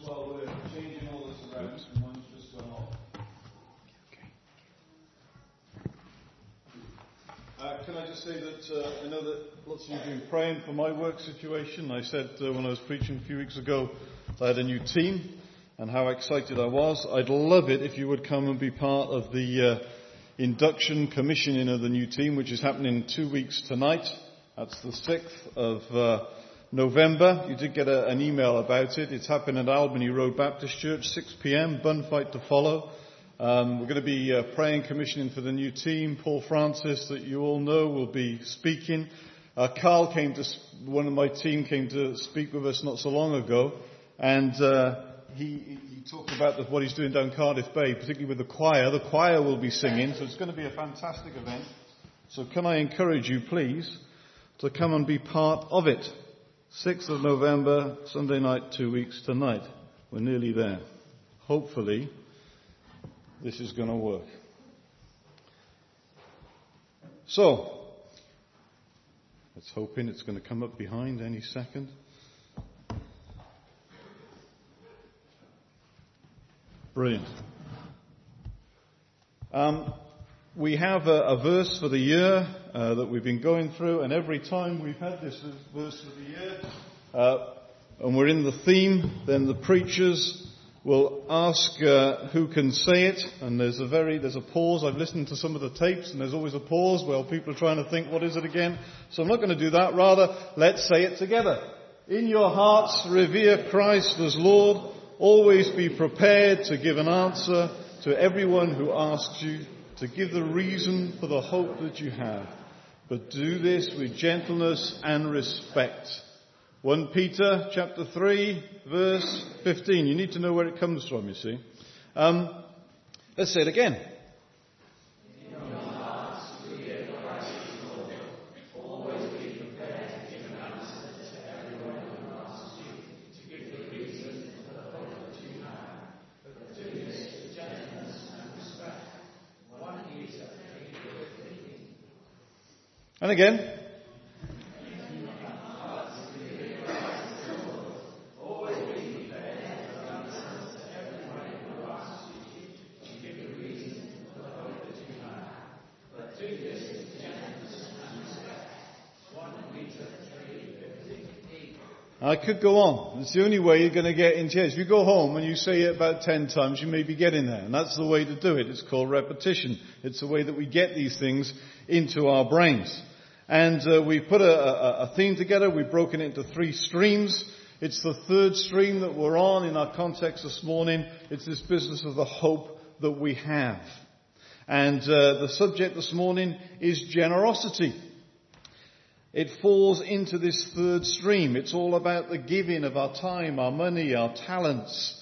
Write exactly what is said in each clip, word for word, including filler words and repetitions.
while we're changing all this around, and one's just gone off. Uh, can I just say that uh, I know that lots of you have been praying for my work situation. I said uh, when I was preaching a few weeks ago I had a new team and how excited I was. I'd love it if you would come and be part of the uh, induction commissioning of the new team, which is happening in two weeks tonight. That's the sixth of uh, November. You did get a, an email about it. It's happening at Albany Road Baptist Church, six p.m, bun fight to follow. Um, we're going to be uh, praying commissioning for the new team. Paul Francis, that you all know, will be speaking. Uh, Carl came to, one of my team came to speak with us not so long ago, and uh, he, he talked about the, what he's doing down Cardiff Bay, particularly with the choir. The choir will be singing, so it's going to be a fantastic event. So can I encourage you, please, to come and be part of it. sixth of November, Sunday night, two weeks tonight. We're nearly there. Hopefully, this is going to work. So, let's hoping it's going to come up behind any second. Brilliant. Um, we have a, a verse for the year uh, that we've been going through, and every time we've had this verse for the year, uh, and we're in the theme, then the preachers will ask uh, who can say it, and there's a very there's a pause. I've listened to some of the tapes, and there's always a pause while people are trying to think, what is it again? So I'm not going to do that. Rather, let's say it together. In your hearts, revere Christ as Lord. Always be prepared to give an answer to everyone who asks you, to give the reason for the hope that you have. But do this with gentleness and respect. First Peter chapter three, verse fifteen. You need to know where it comes from, you see. Um, let's say it again. In your hearts, revere Christ as Lord. Always be prepared to give an answer to everyone who asks you, to give the reason for the hope that you have. But do this with gentleness and respect. First Peter three fifteen. And again. I could go on. It's the only way you're going to get into it. If you go home and you say it about ten times, you may be getting there. And that's the way to do it. It's called repetition. It's the way that we get these things into our brains. And uh, we put a, a, a theme together. We've broken it into three streams. It's the third stream that we're on in our context this morning. It's this business of the hope that we have. And uh, the subject this morning is generosity. It falls into this third stream. It's all about the giving of our time, our money, our talents.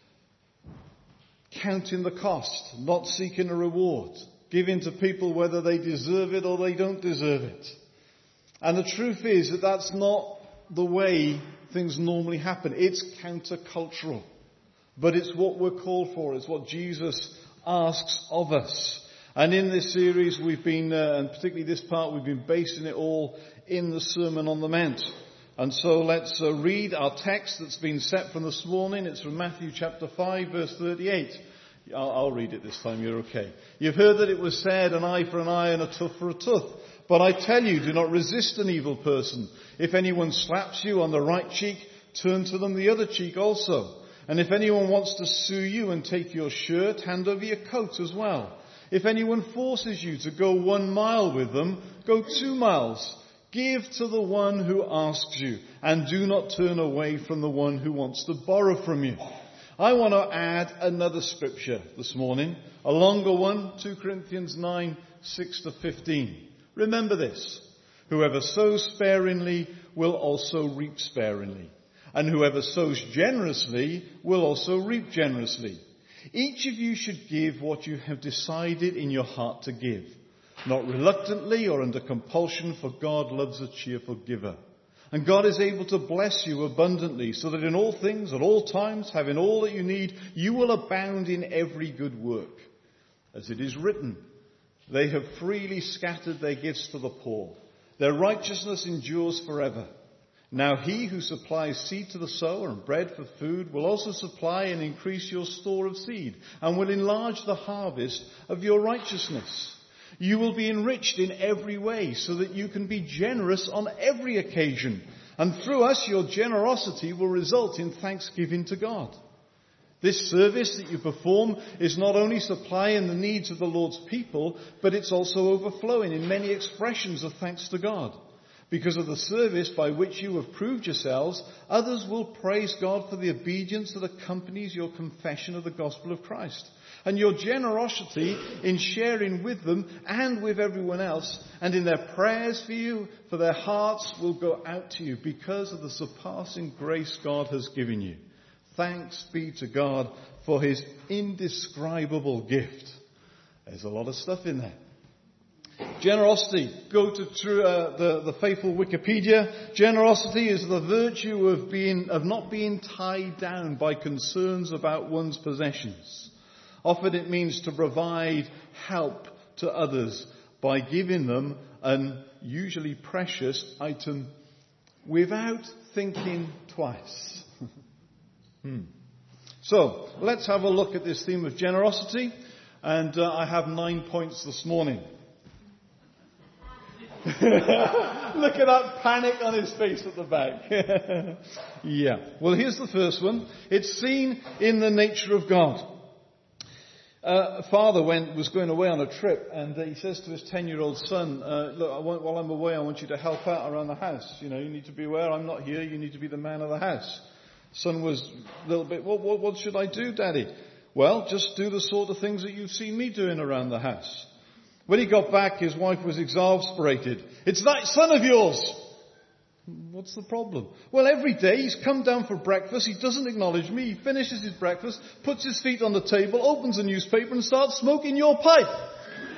Counting the cost, not seeking a reward. Giving to people whether they deserve it or they don't deserve it. And the truth is that that's not the way things normally happen. It's countercultural. But it's what we're called for. It's what Jesus asks of us. And in this series we've been, uh, and particularly this part, we've been basing it all in the Sermon on the Mount. And so let's uh, read our text that's been set from this morning. It's from Matthew chapter five, verse thirty-eight. I'll, I'll read it this time, you're okay. You've heard that it was said, an eye for an eye and a tooth for a tooth. But I tell you, do not resist an evil person. If anyone slaps you on the right cheek, turn to them the other cheek also. And if anyone wants to sue you and take your shirt, hand over your coat as well. If anyone forces you to go one mile with them, go two miles. Give to the one who asks you, and do not turn away from the one who wants to borrow from you. I want to add another scripture this morning, a longer one, Second Corinthians nine, six to fifteen. Remember this, whoever sows sparingly will also reap sparingly, and whoever sows generously will also reap generously. Each of you should give what you have decided in your heart to give, not reluctantly or under compulsion, for God loves a cheerful giver. And God is able to bless you abundantly, so that in all things, at all times, having all that you need, you will abound in every good work. As it is written, they have freely scattered their gifts to the poor. Their righteousness endures forever. Now he who supplies seed to the sower and bread for food will also supply and increase your store of seed, and will enlarge the harvest of your righteousness. You will be enriched in every way, so that you can be generous on every occasion. And through us your generosity will result in thanksgiving to God. This service that you perform is not only supplying the needs of the Lord's people, but it's also overflowing in many expressions of thanks to God. Because of the service by which you have proved yourselves, others will praise God for the obedience that accompanies your confession of the gospel of Christ. And your generosity in sharing with them and with everyone else, and in their prayers for you, for their hearts will go out to you because of the surpassing grace God has given you. Thanks be to God for his indescribable gift. There's a lot of stuff in there. Generosity. Go to true, uh, the, the faithful Wikipedia. Generosity is the virtue of being, of not being tied down by concerns about one's possessions. Often it means to provide help to others by giving them an usually precious item without thinking twice. hmm. So, let's have a look at this theme of generosity. And uh, I have nine points this morning. Look at that panic on his face at the back. Yeah. Well, here's the first one. It's seen in the nature of God. Uh, a father went, was going away on a trip, and uh, he says to his ten-year-old son, uh, look, I want, while I'm away, I want you to help out around the house. You know, you need to be aware I'm not here. You need to be the man of the house. Son was a little bit, what, what, what should I do, Daddy? Well, just do the sort of things that you've seen me doing around the house. When he got back, his wife was exasperated. It's that son of yours! What's the problem? Well, every day he's come down for breakfast, he doesn't acknowledge me, he finishes his breakfast, puts his feet on the table, opens a newspaper and starts smoking your pipe.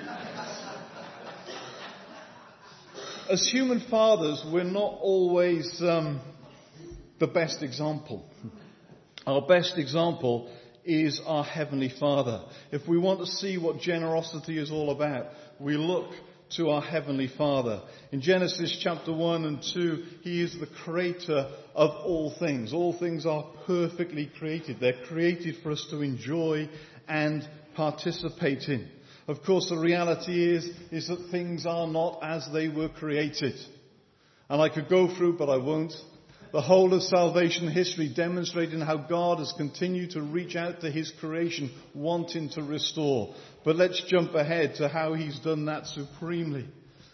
As human fathers, we're not always um, the best example. Our best example is our Heavenly Father. If we want to see what generosity is all about, we look to our Heavenly Father. In Genesis chapter one and two, He is the creator of all things. All things are perfectly created. They're created for us to enjoy and participate in. Of course, the reality is, is that things are not as they were created. And I could go through, but I won't, the whole of salvation history demonstrating how God has continued to reach out to his creation, wanting to restore. But let's jump ahead to how he's done that supremely.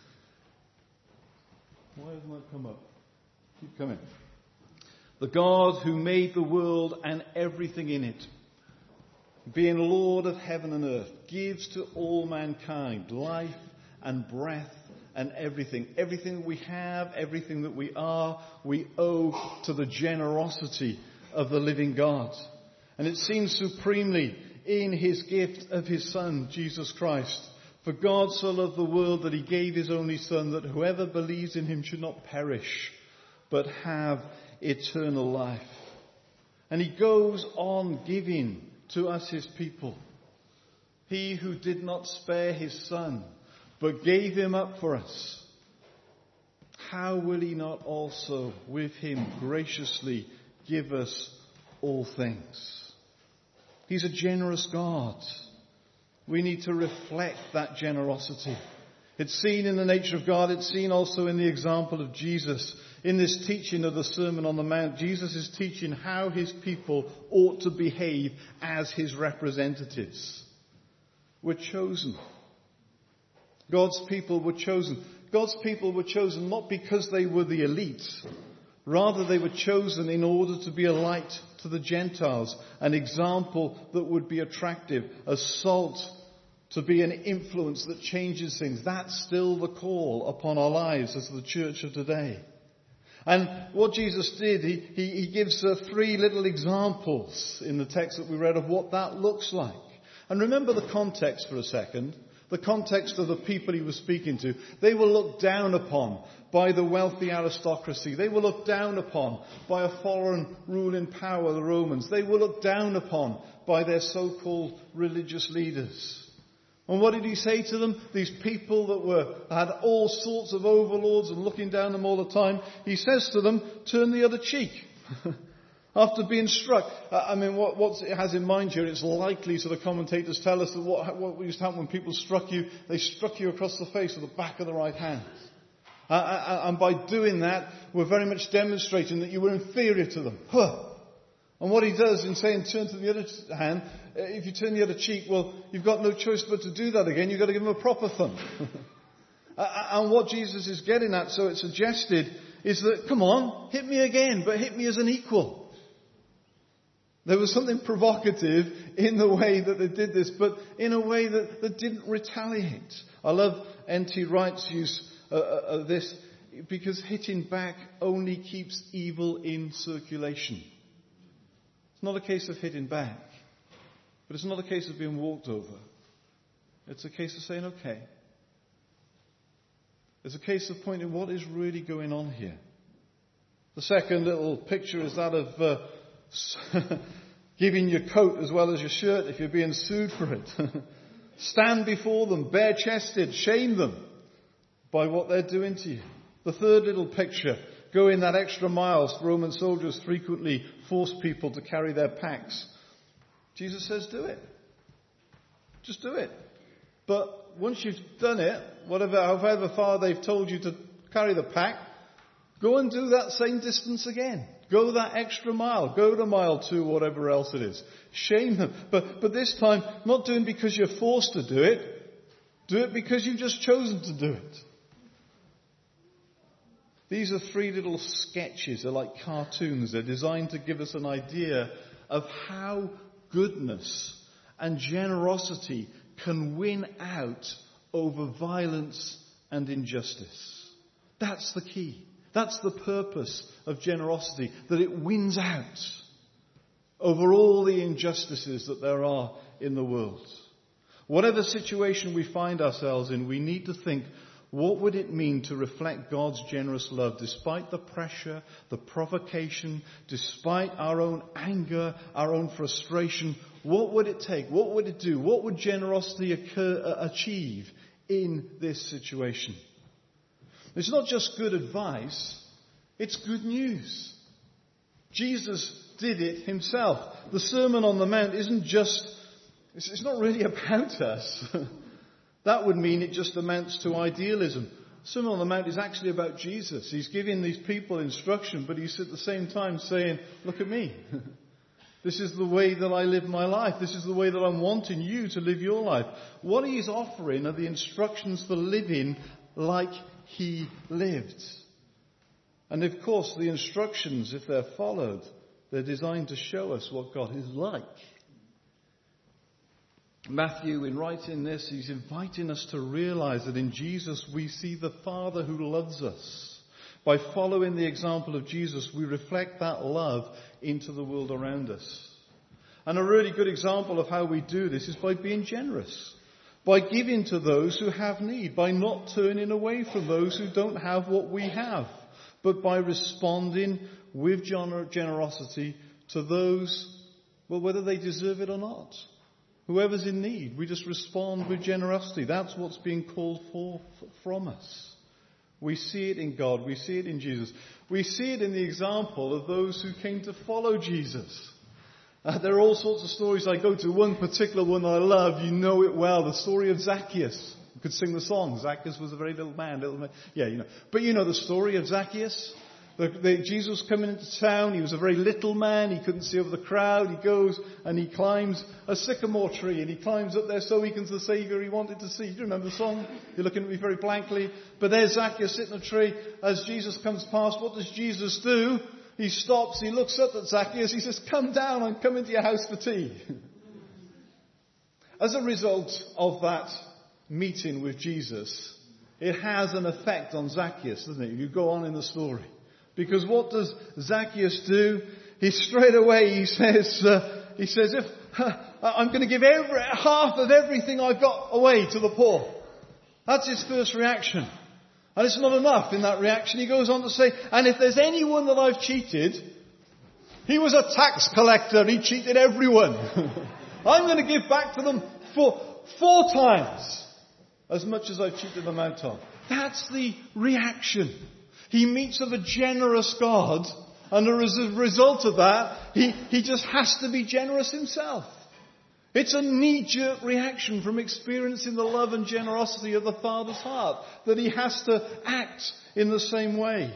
Why hasn't that come up? Keep coming. The God who made the world and everything in it, being Lord of heaven and earth, gives to all mankind life and breath and everything. Everything we have, everything that we are, we owe to the generosity of the living God. And it's seen supremely in his gift of his Son, Jesus Christ. For God so loved the world that he gave his only Son, that whoever believes in him should not perish, but have eternal life. And he goes on giving to us his people. He who did not spare his Son, but gave him up for us, how will he not also with him graciously give us all things? He's a generous God. We need to reflect that generosity. It's seen in the nature of God. It's seen also in the example of Jesus. In this teaching of the Sermon on the Mount, Jesus is teaching how his people ought to behave as his representatives. We're chosen. God's people were chosen. God's people were chosen not because they were the elite. Rather, they were chosen in order to be a light to the Gentiles, an example that would be attractive, a salt to be an influence that changes things. That's still the call upon our lives as the church of today. And what Jesus did, he, he, he gives uh, three little examples in the text that we read of what that looks like. And remember the context for a second. The context of the people he was speaking to. They were looked down upon by the wealthy aristocracy. They were looked down upon by a foreign ruling power, the Romans. They were looked down upon by their so-called religious leaders. And what did he say to them? These people that were had all sorts of overlords and looking down them all the time. He says to them, turn the other cheek. After being struck. I mean, what, what it has in mind here, it's likely, so the commentators tell us, that what, what used to happen when people struck you, they struck you across the face with the back of the right hand. Uh, and by doing that, we're very much demonstrating that you were inferior to them. Huh. And what he does in saying turn to the other hand, if you turn the other cheek, well, you've got no choice but to do that again. You've got to give him a proper thumb. And what Jesus is getting at, so it's suggested, is that, come on, hit me again, but hit me as an equal. There was something provocative in the way that they did this, but in a way that, that didn't retaliate. I love N T Wright's use uh, of this, because hitting back only keeps evil in circulation. It's not a case of hitting back, but it's not a case of being walked over. It's a case of saying, okay. It's a case of pointing what is really going on here. The second little picture is that of uh, giving your coat as well as your shirt if you're being sued for it. Stand before them, bare-chested, shame them by what they're doing to you. The third little picture, going that extra mile. Roman soldiers frequently forced people to carry their packs. Jesus says, do it. Just do it. But once you've done it, whatever, however far they've told you to carry the pack, go and do that same distance again. Go that extra mile. Go to mile two, whatever else it is. Shame them. But, but this time, not doing because you're forced to do it. Do it because you've just chosen to do it. These are three little sketches. They're like cartoons. They're designed to give us an idea of how goodness and generosity can win out over violence and injustice. That's the key. That's the purpose of generosity, that it wins out over all the injustices that there are in the world. Whatever situation we find ourselves in, we need to think, what would it mean to reflect God's generous love despite the pressure, the provocation, despite our own anger, our own frustration? What would it take? What would it do? What would generosity occur, uh, achieve in this situation? It's not just good advice, it's good news. Jesus did it himself. The Sermon on the Mount isn't just, it's not really about us. That would mean it just amounts to idealism. The Sermon on the Mount is actually about Jesus. He's giving these people instruction, but he's at the same time saying, look at me. This is the way that I live my life. This is the way that I'm wanting you to live your life. What he's offering are the instructions for living like he lived. And of course, the instructions, if they're followed, they're designed to show us what God is like. Matthew, in writing this, he's inviting us to realize that in Jesus we see the Father who loves us. By following the example of Jesus, we reflect that love into the world around us. And a really good example of how we do this is by being generous. By giving to those who have need. By not turning away from those who don't have what we have. But by responding with generosity to those, well, whether they deserve it or not. Whoever's in need, we just respond with generosity. That's what's being called for from us. We see it in God. We see it in Jesus. We see it in the example of those who came to follow Jesus. Uh, there are all sorts of stories I go to. One particular one that I love, you know it well, the story of Zacchaeus. You could sing the song. Zacchaeus was a very little man. Little man. Yeah, you know. But you know the story of Zacchaeus? The, the, Jesus was coming into town. He was a very little man. He couldn't see over the crowd. He goes and he climbs a sycamore tree. And he climbs up there so he can see the Saviour he wanted to see. Do you remember the song? You're looking at me very blankly. But there's Zacchaeus sitting in a tree. As Jesus comes past, what does Jesus do? He stops. He looks up at Zacchaeus. He says, come down and come into your house for tea. As a result of that meeting with Jesus, it has an effect on Zacchaeus, doesn't it? You go on in the story. Because what does Zacchaeus do? He straight away, he says, uh, he says, if uh, I'm going to give every, half of everything I've got away to the poor. That's his first reaction. And it's not enough in that reaction. He goes on to say, and if there's anyone that I've cheated, he was a tax collector. He cheated everyone. I'm going to give back to them for, four times as much as I've cheated them out of. That's the reaction. He meets with a generous God, and as a result of that, he, he just has to be generous himself. It's a knee-jerk reaction from experiencing the love and generosity of the Father's heart that he has to act in the same way.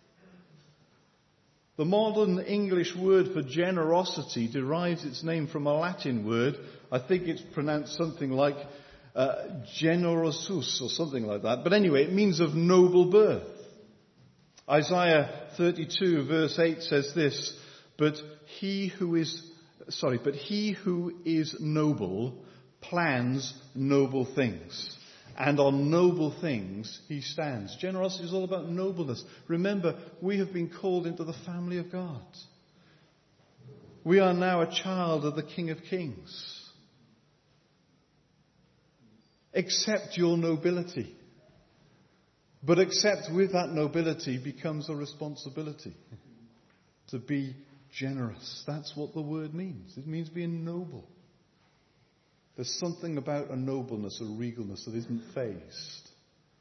The modern English word for generosity derives its name from a Latin word. I think it's pronounced something like uh, generosus or something like that. But anyway, it means of noble birth. Isaiah thirty-two verse eight says this, but he who is, sorry, but he who is noble plans noble things. And on noble things he stands. Generosity is all about nobleness. Remember, we have been called into the family of God. We are now a child of the King of Kings. Accept your nobility. But accept with that nobility becomes a responsibility. To be generous. That's what the word means. It means being noble. There's something about a nobleness, a regalness that isn't phased.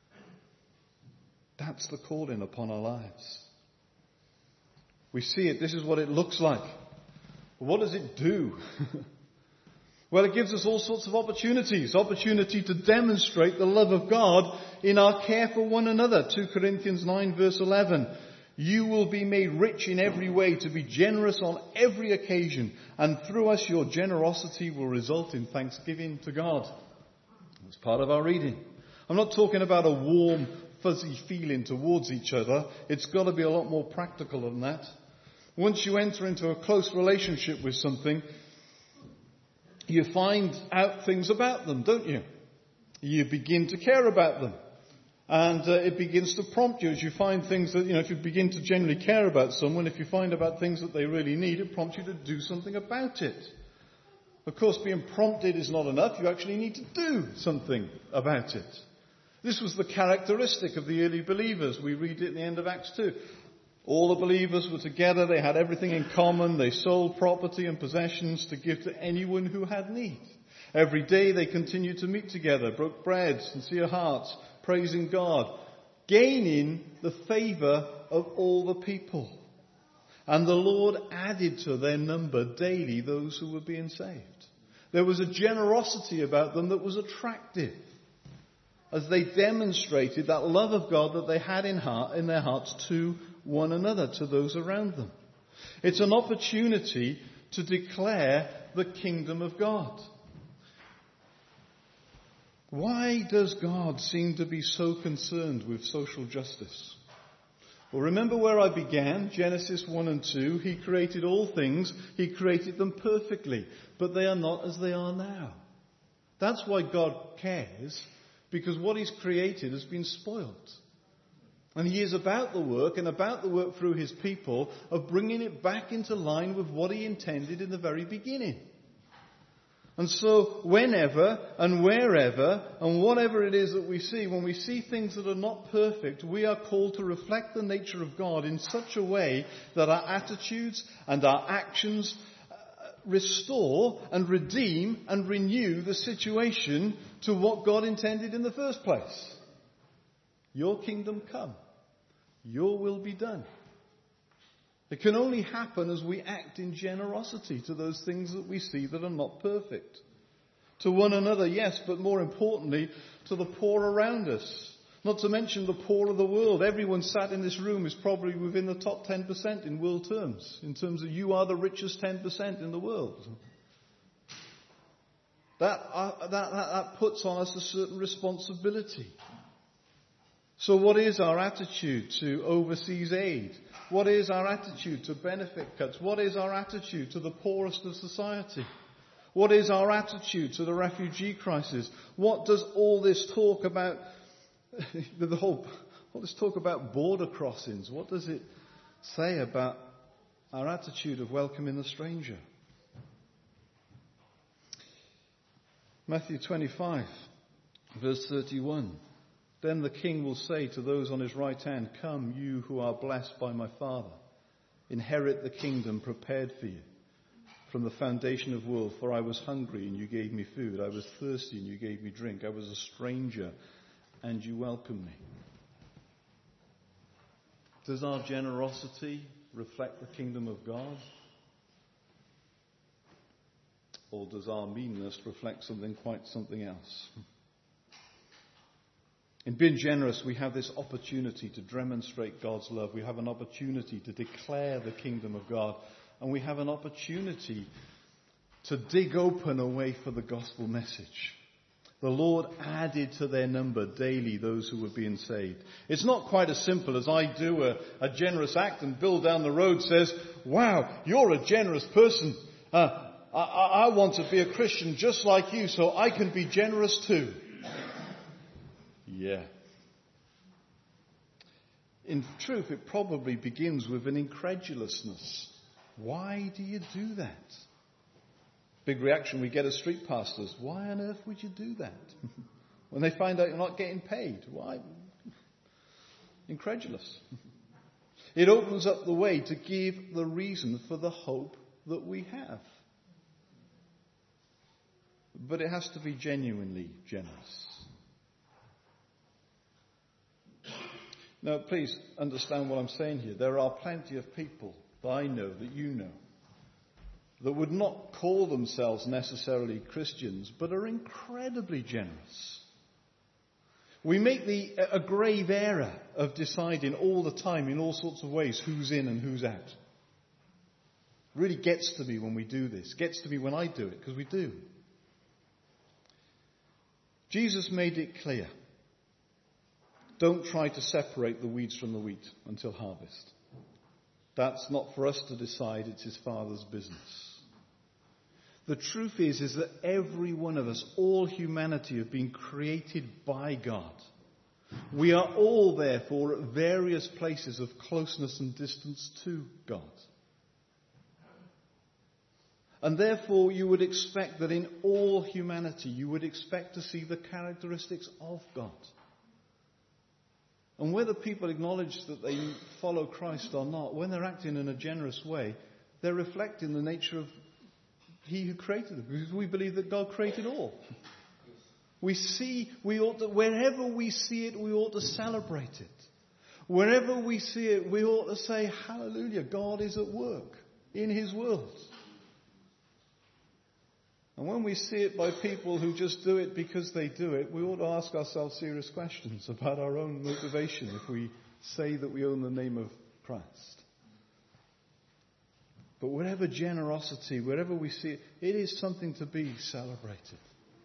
That's the calling upon our lives. We see it. This is what it looks like. But what does it do? Well, it gives us all sorts of opportunities. Opportunity to demonstrate the love of God in our care for one another. two Corinthians nine verse eleven. You will be made rich in every way to be generous on every occasion. And through us your generosity will result in thanksgiving to God. That's part of our reading. I'm not talking about a warm, fuzzy feeling towards each other. It's got to be a lot more practical than that. Once you enter into a close relationship with something, you find out things about them, don't you? You begin to care about them. And uh, it begins to prompt you as you find things that, you know, if you begin to genuinely care about someone, if you find about things that they really need, it prompts you to do something about it. Of course, being prompted is not enough. You actually need to do something about it. This was the characteristic of the early believers. We read it at the end of Acts two. All the believers were together. They had everything in common. They sold property and possessions to give to anyone who had need. Every day they continued to meet together, broke bread, sincere hearts, praising God, gaining the favour of all the people. And the Lord added to their number daily those who were being saved. There was a generosity about them that was attractive as they demonstrated that love of God that they had in heart, in their hearts to one another, to those around them. It's an opportunity to declare the kingdom of God. Why does God seem to be so concerned with social justice? Well, remember where I began, Genesis one and two. He created all things. He created them perfectly. But they are not as they are now. That's why God cares, because what he's created has been spoiled. And he is about the work, and about the work through his people, of bringing it back into line with what he intended in the very beginning. And so whenever and wherever and whatever it is that we see, when we see things that are not perfect, we are called to reflect the nature of God in such a way that our attitudes and our actions restore and redeem and renew the situation to what God intended in the first place. Your kingdom come. Your will be done. It can only happen as we act in generosity to those things that we see that are not perfect. To one another, yes, but more importantly, to the poor around us. Not to mention the poor of the world. Everyone sat in this room is probably within the top ten percent in world terms. In terms of you are the richest ten percent in the world. That, uh, that, that, that puts on us a certain responsibility. So what is our attitude to overseas aid? What is our attitude to benefit cuts? What is our attitude to the poorest of society? What is our attitude to the refugee crisis? What does all this talk about, the whole, all this talk about border crossings, what does it say about our attitude of welcoming the stranger? Matthew twenty-five, verse thirty-one. Then the king will say to those on his right hand, come, you who are blessed by my Father. Inherit the kingdom prepared for you from the foundation of the world, for I was hungry and you gave me food. I was thirsty and you gave me drink. I was a stranger and you welcomed me. Does our generosity reflect the kingdom of God? Or does our meanness reflect something quite something else? In being generous, we have this opportunity to demonstrate God's love. We have an opportunity to declare the kingdom of God. And we have an opportunity to dig open a way for the gospel message. The Lord added to their number daily those who were being saved. It's not quite as simple as I do a, a generous act and Bill down the road says, wow, you're a generous person. Uh, I, I want to be a Christian just like you so I can be generous too. Yeah. In truth, it probably begins with an incredulousness. Why do you do that? Big reaction we get as street pastors. Why on earth would you do that? When they find out you're not getting paid. Why? Incredulous. It opens up the way to give the reason for the hope that we have. But it has to be genuinely generous. Now, please understand what I'm saying here. There are plenty of people that I know, that you know, that would not call themselves necessarily Christians, but are incredibly generous. We make the, a grave error of deciding all the time, in all sorts of ways, who's in and who's out. It really gets to me when we do this. Gets to me when I do it, because we do. Jesus made it clear. Don't try to separate the weeds from the wheat until harvest. That's not for us to decide. It's his Father's business. The truth is, is that every one of us, all humanity, have been created by God. We are all, therefore, at various places of closeness and distance to God. And therefore, you would expect that in all humanity, you would expect to see the characteristics of God. And whether people acknowledge that they follow Christ or not, when they're acting in a generous way, they're reflecting the nature of He who created them. Because we believe that God created all. We see, we ought to, wherever we see it, we ought to celebrate it. Wherever we see it, we ought to say, hallelujah, God is at work in His world. And when we see it by people who just do it because they do it, we ought to ask ourselves serious questions about our own motivation if we say that we own the name of Christ. But wherever generosity, wherever we see it, it is something to be celebrated.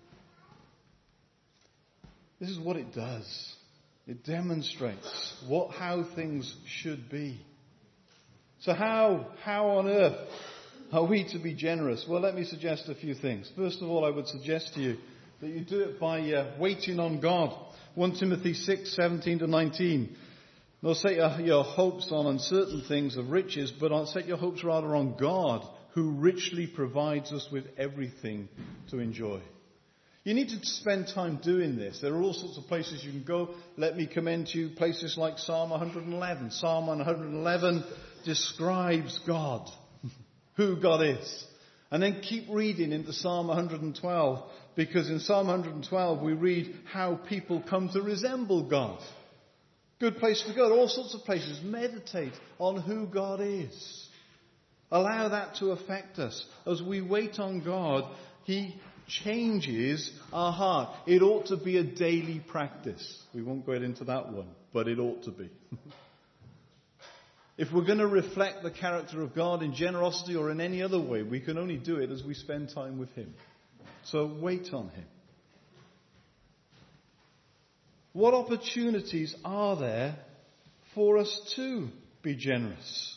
This is what it does. It demonstrates what, how things should be. So how, how on earth are we to be generous? Well, let me suggest a few things. First of all, I would suggest to you that you do it by uh, waiting on God. First Timothy six, seventeen to nineteen. Don't set your, your hopes on uncertain things of riches, but set your hopes rather on God, who richly provides us with everything to enjoy. You need to spend time doing this. There are all sorts of places you can go. Let me commend to you places like Psalm one hundred eleven. Psalm one hundred eleven describes God, who God is. And then keep reading into Psalm one hundred twelve, because in Psalm one hundred twelve we read how people come to resemble God. Good place to go. All sorts of places. Meditate on who God is. Allow that to affect us. As we wait on God, He changes our heart. It ought to be a daily practice. We won't go into that one, but it ought to be. If we're going to reflect the character of God in generosity or in any other way, we can only do it as we spend time with Him. So wait on Him. What opportunities are there for us to be generous?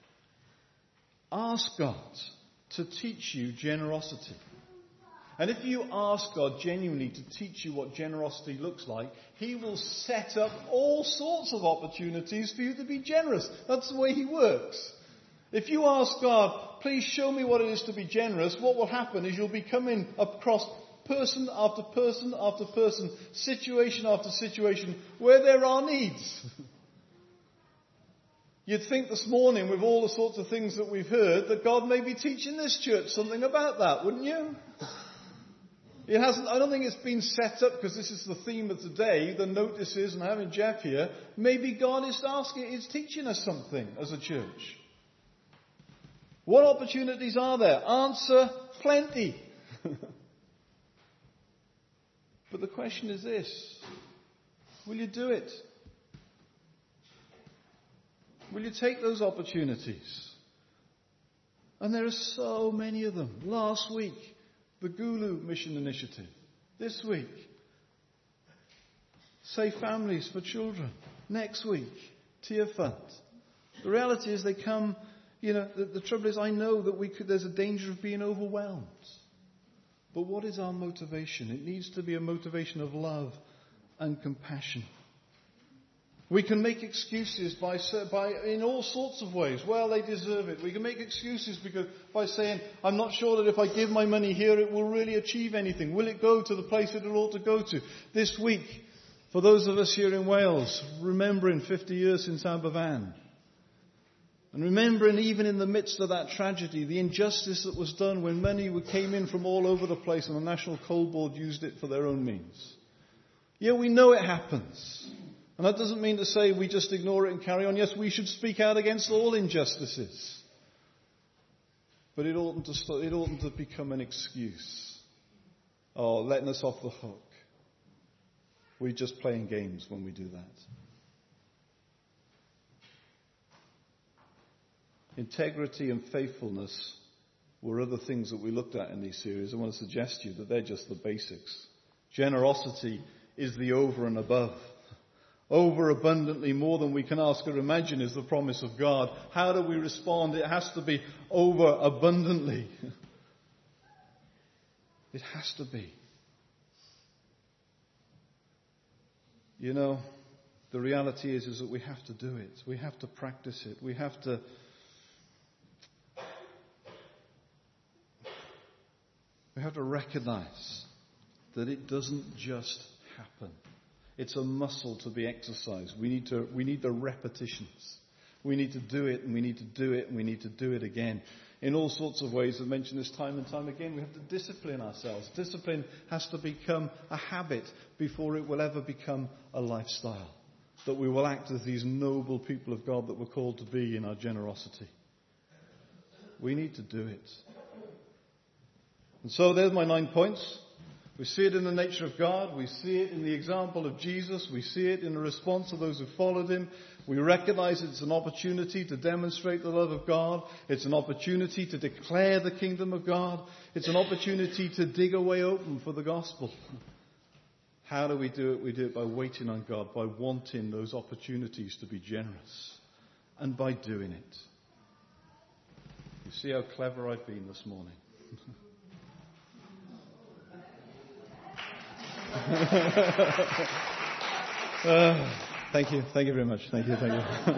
Ask God to teach you generosity. And if you ask God genuinely to teach you what generosity looks like, He will set up all sorts of opportunities for you to be generous. That's the way He works. If you ask God, please show me what it is to be generous, what will happen is you'll be coming across person after person after person, situation after situation, where there are needs. You'd think this morning, with all the sorts of things that we've heard, that God may be teaching this church something about that, wouldn't you? It hasn't, I don't think it's been set up because this is the theme of today, the notices and having Jeff here. Maybe God is asking, is teaching us something as a church. What opportunities are there? Answer, plenty. But the question is this: will you do it? Will you take those opportunities? And there are so many of them. Last week, the Gulu Mission Initiative. This week, Safe Families for Children. Next week, Tear Fund. The reality is they come, you know, the, the trouble is I know that we could, there's a danger of being overwhelmed. But what is our motivation? It needs to be a motivation of love and compassion. We can make excuses by, by in all sorts of ways. Well, they deserve it. We can make excuses because by saying, I'm not sure that if I give my money here, it will really achieve anything. Will it go to the place that it ought to go to? This week, for those of us here in Wales, remembering fifty years since Aberfan, and remembering even in the midst of that tragedy, the injustice that was done when money came in from all over the place and the National Coal Board used it for their own means. Yeah, we know it happens. And that doesn't mean to say we just ignore it and carry on. Yes, we should speak out against all injustices. But it oughtn't to, start, it oughtn't to become an excuse. Oh, letting us off the hook. We're just playing games when we do that. Integrity and faithfulness were other things that we looked at in these series. I want to suggest to you that they're just the basics. Generosity is the over and above. Over abundantly, more than we can ask or imagine, is the promise of God. How do we respond? It has to be over abundantly. It has to be. You know, the reality is, is that we have to do it. We have to practice it. We have to We have to recognize that it doesn't just happen. It's a muscle to be exercised. We need to, we need the repetitions. We need to do it, and we need to do it, and we need to do it again. In all sorts of ways. I've mentioned this time and time again. We have to discipline ourselves. Discipline has to become a habit before it will ever become a lifestyle. That we will act as these noble people of God that we're called to be in our generosity. We need to do it. And so there's my nine points. We see it in the nature of God. We see it in the example of Jesus. We see it in the response of those who followed him. We recognize it's an opportunity to demonstrate the love of God. It's an opportunity to declare the kingdom of God. It's an opportunity to dig a way open for the gospel. How do we do it? We do it by waiting on God, by wanting those opportunities to be generous, and by doing it. You see how clever I've been this morning. uh, thank you. Thank you very much. Thank you. Thank you.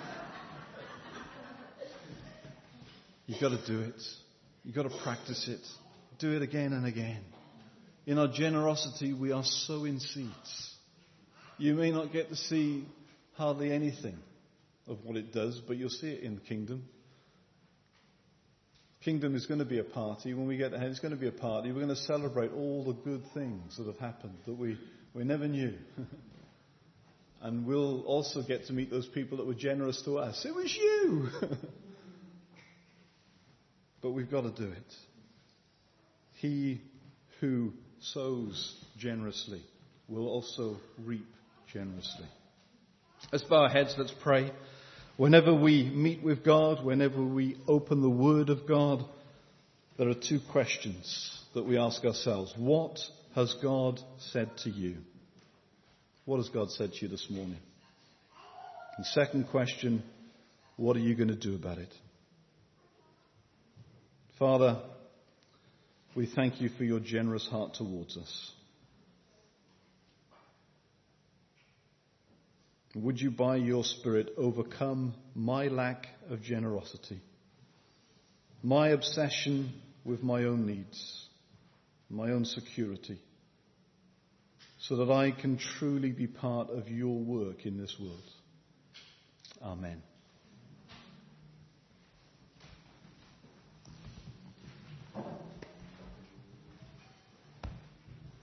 You've got to do it. You've got to practice it. Do it again and again. In our generosity, we are sowing seeds. You may not get to see hardly anything of what it does, but you'll see it in the kingdom. Kingdom is going to be a party. When we get ahead, it's going to be a party. We're going to celebrate all the good things that have happened that we, we never knew. And we'll also get to meet those people that were generous to us. It was you! But we've got to do it. He who sows generously will also reap generously. Let's bow our heads, let's pray. Whenever we meet with God, whenever we open the Word of God, there are two questions that we ask ourselves. What has God said to you? What has God said to you this morning? And second question, what are you going to do about it? Father, we thank you for your generous heart towards us. Would you, by your Spirit, overcome my lack of generosity, my obsession with my own needs, my own security, so that I can truly be part of your work in this world. Amen.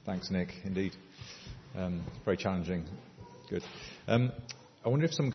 Thanks, Nick. Indeed. Um, very challenging. Good. Um, I wonder if some